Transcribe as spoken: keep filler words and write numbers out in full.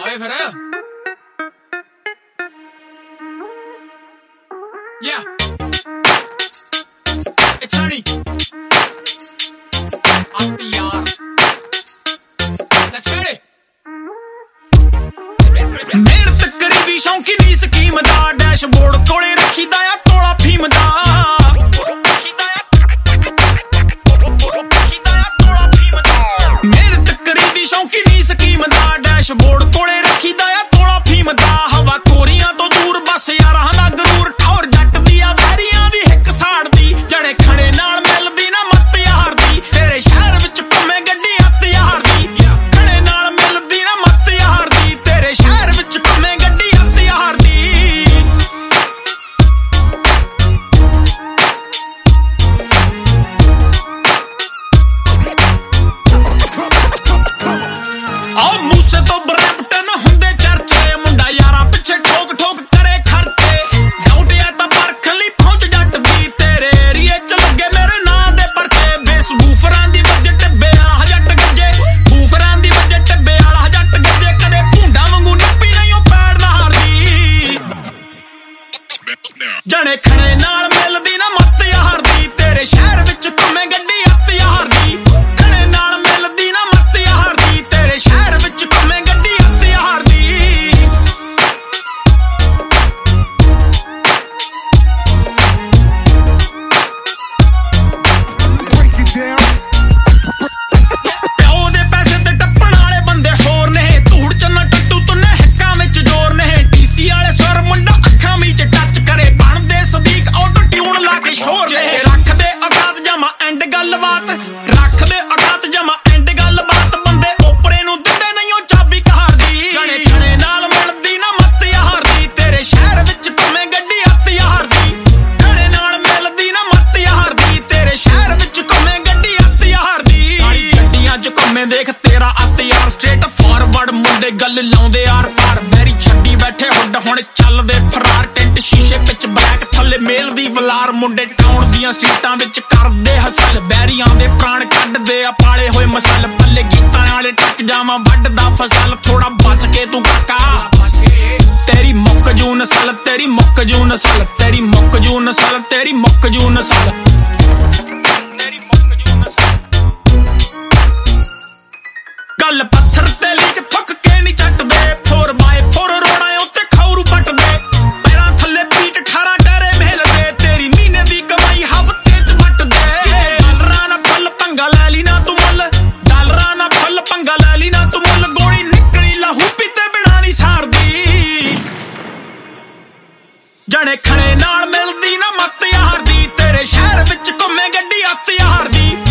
ਆਏ ਫਿਰ Yeah It's Ernie I'm the yard Let's get it ਮਿਹਨਤ ਕਰੀ ਦੀ ਸ਼ੌਂਕੀ ਨੀ ਸਕੀਮ ਦਾ ਡੈਸ਼ਬੋਰਡ ਕੋਲੇ ਰੱਖੀਦਾ ਆ ਤੋਲਾ ਫੀਮ ਦਾ ਮਿਹਨਤ ਕਰੀ ਦੀ ਸ਼ੌਂਕੀ ਨੀ ਸਕੀਮ ਦਾ ਡੈਸ਼ਬੋਰਡ ਕੋਲੇ ਰੱਖੀਦਾ ਆ ਤੋਲਾ ਫੀਮ ਦਾ ਹਵਾ ਕੋਰੀਆਂ ਤੋਂ ਦੂਰ ਬਸ ਯਾਰਾਂ ਦਾ ਗਰੂਰ ਠੌਰ ਜੱਟ ਦੀ ਆ ਵੈਰੀਆਂ ਦੀ ਹਿੱਕ ਸਾੜਦੀ ਜਣੇ ਖੜੇ ਨਾਲ ਮਿਲਦੀ ਨਾ ਮੱਤ ਯਾਰ ਦੀ ਤੇਰੇ ਸ਼ਹਿਰ ਵਿੱਚ ਘੁੰਮੇ ਗੱਡੀ ਹੱਥ ਯਾਰ ਦੀ ਖੜੇ ਨਾਲ ਮਿਲਦੀ ਨਾ ਮੱਤ ਯਾਰ ਦੀ ਤੇਰੇ ਸ਼ਹਿਰ ਵਿੱਚ ਘੁੰਮੇ ਗੱਡੀ ਹੱਥ ਯਾਰ ਦੀ ਆਹ ਮੂਸੇ ਤੋਂ ਬਰੈਂਪਟਨ ਹੁੰਦੇ ਚਰਚੇ ਮੁੰਡਾ ਯਾਰਾਂ ਪਿੱਛੇ ਠੋਕ ਠੋਕ ਕਰੇ ਖਰਚੇ ਡਾਊਟਿਆ ਤਾਂ ਬਰਖਲੀ ਪਹੁੰਚ ਜੱਟ ਦੀ ਤੇਰੇ ਏਰੀਏ ਚ ਲੱਗੇ ਮੇਰੇ ਨਾਂ ਦੇ ਪਰਚੇ ਬੇਸ ਬੂਫਰਾਂ ਦੀ ਵੱਜੇ ਟੱਬੇ ਵਾਲਾ ਜੱਟ ਗੱਜੇ ਬੂਫਰਾਂ ਦੀ ਵੱਜੇ ਟੱਬੇ ਵਾਲਾ ਜੱਟ ਗੱਜੇ ਕਦੇ ਭੁੰਡਾ ਵਾਂਗੂ ਨੱਪੀ ਨਹੀਂ ਉਹ ਪੈੜ ਨਾ ਹਾਰਦੀ ਜਣੇ ਖਣੇ ਨਾਲ ਮਿਲਦੀ ਨਾ ਮੱਤ ਯਾਰ ਦੀ ਤੇਰੇ ਸ਼ਹਿਰ ਵਿੱਚ ਘੁੰਮੇ ਗੱਡੀ ਹੱਥ ਯਾਰ ਦੀ ਖਣੇ ਨਾਲ ਮਿਲਦੀ ਨਾ ਮੱਤ ਯਾਰ ਦੀ ਤੇਰੇ ਸ਼ਹਿਰ ਵਿੱਚ ਘੁੰਮੇ ਗੱਡੀ ਹੱਥ ਯਾਰ ਦੀ ਪਿਓ ਦੇ ਪੈਸੇ ਤੇ ਟੱਪਣ ਵਾਲੇ ਬੰਦੇ ਹੋਰ ਨੇ ਧੂੜ ਚੰਨਾ ਟੱਟੂ ਤੁੰਨੇ ਹਿੱਕਾਂ ਵਿੱਚ ਜ਼ੋਰ ਨੇ ਡੀਸੀ ਵਾਲੇ ਸਵਰ ਮੁੰਡਾ ਅੱਖਾਂ ਵਿੱਚ ਟੱਚ ਕਰੇ ਬਣਦੇ ਸਦੀਕ ਆਟੋ ਟਿਊਨ ਲਾ ਕੇ ਸ਼ੋਰ ਨੇ ਰੱਖਦੇ ਔਕਾਤ ਜਮਾ ਐਂਡ ਗੱਲਬਾਤ ਰੱਖਦੇ ਔਕਾਤ ਜਮਾ ਐਂਡ ਗੱਲਬਾਤ ਬੰਦੇ ਓਪਰੇ ਨੂੰ ਦਿੰਦੇ ਨਹੀਂ ਉਹ ਚਾਬੀ ਕਹਾਰ ਦੀ ਜਣੇ ਖਣੇ ਨਾਲ ਮਿਲਦੀ ਨਾ ਮੱਤ ਯਾਰ ਦੀ ਤੇਰੇ ਸ਼ਹਿਰ ਵਿੱਚ ਘੁੰਮੇ ਗੱਡੀ ਹੱਥ ਯਾਰ ਦੀ ਖਣੇ ਨਾਲ ਮਿਲਦੀ ਨਾ ਮੱਤ ਯਾਰ ਦੀ ਤੇਰੇ ਸ਼ਹਿਰ ਵਿੱਚ ਘੁੰਮੇ ਗੱਡੀ ਹੱਥ ਯਾਰ ਦੀ ਗੱਡੀਆਂ ਚ ਘੁੰਮੇ ਦੇਖ ਤੇਰਾ ਅੱਤ ਯਾਰ ਸਟ੍ਰੇਟ ਫਾਰਵਰਡ ਮੁੰਡੇ ਗੱਲ ਲਾਉਂਦੇ ਯਾਰ ਪਾਰ ਬੈਰੀ ਛੱਡੀ ਬੈਠੇ ਹੁੱਡ ਹੁਣ ਚੱਲਦੇ ਫਰਾਰ ਟੈਂਟ ਸ਼ੀਸ਼ੇ ਵਿੱਚ ਬਲੈਕ ਥੱਲੇ ਮੇਲ ਦੀ ਵਲਾਰ ਮੁੰਡੇ ਟਾਊਨ ਦੀਆਂ ਸਟਰੀਟਾਂ ਵਿੱਚ ਕਰਦੇ ਹਸਲ ਬੈਰੀਆਂ ਦੇ ਪ੍ਰਾਣ ਕੱਢਦੇ ਆ ਪਾਲੇ ਹੋਏ ਮਸਲ ਪੱਲੇ ਗੀਤਾਂ ਵਾਲੇ ਟੱਕ ਜਾਵਾਂ ਵੱਢਦਾ ਫਸਲ ਥੋੜਾ ਬਚ ਕੇ ਤੂੰ ਕਾਕਾ ਤੇਰੀ ਮੁੱਕ ਜੂ ਨਸਲ ਤੇਰੀ ਮੁੱਕ ਜੂ ਨਸਲ ਤੇਰੀ ਮੁੱਕ ਜੂ ਨਸਲ ਤੇਰੀ ਮੁੱਕ ਜੂ ਨਸਲ ਗੱਲ ਪੱਥਰ ਤੇ ਲੀਕ ਥੁੱਕ ਕੇ ਨਹੀਂ ਚੱਟਦੇ ਫੋਰ ਬਾਏ ਫੋਰ ਰੋਣਾ ਉੱਤੇ ਖੌਰੂ ਪੱਟਦੇ ਪੈਰਾਂ ਥੱਲੇ ਪੀਟ ਅਠਾਰਾਂ ਟਾਰੇ ਮਹਿਲਦੇ ਤੇਰੀ ਮਹੀਨੇ ਦੀ ਕਮਾਈ ਹਫ਼ਤੇ ਚ ਵੱਟਦੇ ਡਾਲਰਾਂ ਨਾਲ ਫੁੱਲ ਪੰਗਾ ਲੈ ਲਈ ਨਾ ਤੂੰ ਮੁੱਲ ਡਾਲਰਾਂ ਨਾਲ ਫੁੱਲ ਪੰਗਾ ਲੈ ਲਈ ਨਾ ਤੂੰ ਮੁੱਲ ਗੋਲੀ ਨਿਕਲੀ ਲਹੂ ਪੀਤੇ ਬਿਨਾਂ ਨਹੀਂ ਸਾਰਦੀ ਜਣੇ ਖਣੇ ਨਾਲ ਮਿਲਦੀ ਨਾ ਮੱਤ ਯਾਰ ਦੀ ਤੇਰੇ ਸ਼ਹਿਰ ਵਿੱਚ ਘੁੰਮੇ ਗੱਡੀ ਹੱਥ ਯਾਰ ਦੀ